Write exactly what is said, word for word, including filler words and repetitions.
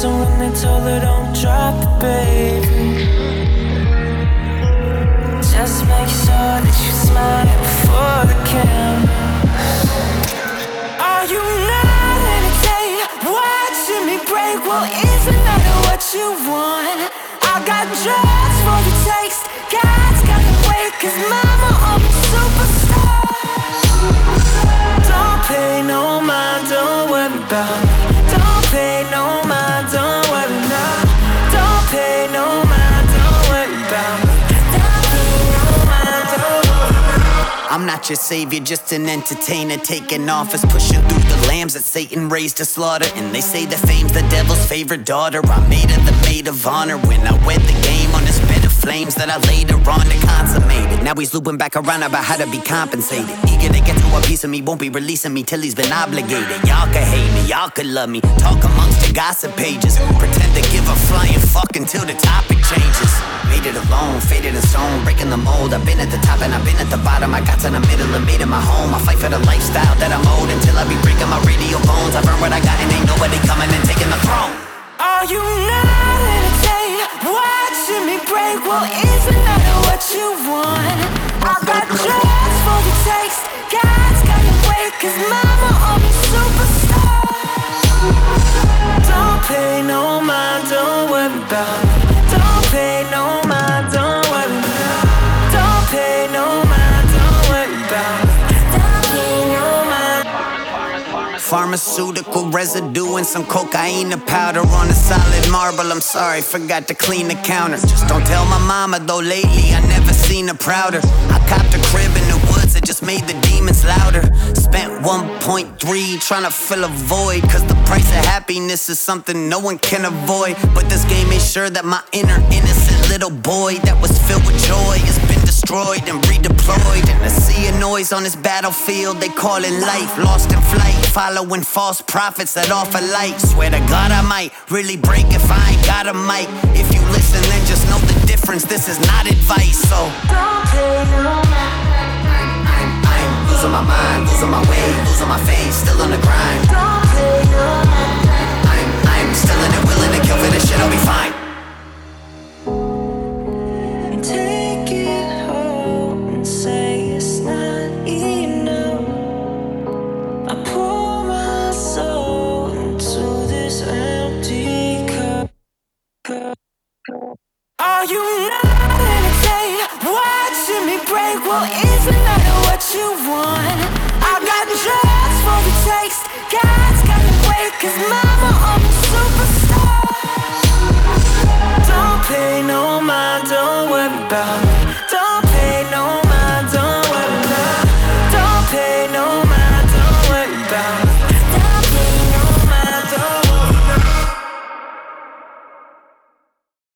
listen when they told her don't drop it, baby. Just make sure that you smile before the camera. Are you not entertained? Watching me break, well, isn't that what you want? I got drugs for the taste. God's got to wait, cause mama, I'm a superstar. Don't pay no mind, don't worry about me. Don't pay no mind, don't worry now. Don't pay no mind, don't worry about me. Don't pay no mind, don't worry. I'm not your savior, just an entertainer taking office, pushing through the lambs that Satan raised to slaughter. And they say that fame's the devil's favorite daughter. I made her the maid of honor when I wed the game on this bed of flames that I later on to consummate it. Now he's looping back around about how to be compensated. Eager to get to a piece of me, won't be releasing me till he's been obligated. Y'all could hate me, y'all could love me, talk amongst the gossip pages, pretend to give a flying fuck until the topic changes. Made it alone, faded in stone, breaking the mold. I've been at the top and I've been at the bottom. I got to the middle and made it my home. I fight for the lifestyle that I'm owed until I be breaking my radio bones. I've earned what I got and ain't nobody coming and taking the throne. Are you not entertained? Watching me break, well, isn't that what you want? I got drugs for the taste. God's got to wait, cause mama, I'm a superstar. Don't pay no mind, don't worry about me. Don't pay no mind, don't worry about me. Don't pay no mind, don't worry about me. Don't pay no mind. Pharmaceutical residue and some cocaine powder on a solid marble. I'm sorry, forgot to clean the counter. Just don't tell my mama though, lately I never seen her prouder. I copped a crib in the woods, it just made the demons louder. Spent one point three trying to fill a void, cause the price of happiness is something no one can avoid. But this game made sure that my inner innocent little boy that was filled with joy has been destroyed and redeployed. And I see a noise on this battlefield, they call it life. Lost in flight, following false prophets that offer light. Swear to God I might really break if I ain't got a mic. If you listen then just know the difference, this is not advice. So don't pay no mind. I'm, I'm losing my mind, losing my way, losing my faith, still on the grind. Don't pay no mind. I'm, I'm still in it, willing to kill for this shit, I'll be fine. Take it home and say it's not enough. I pour my soul into this empty cup. Are you not entertained? Watching me break, well, isn't that what you want? I got drugs for the taste. God's got to wait, cause mama, I'm a superstar. Don't pay no mind, don't worry about me.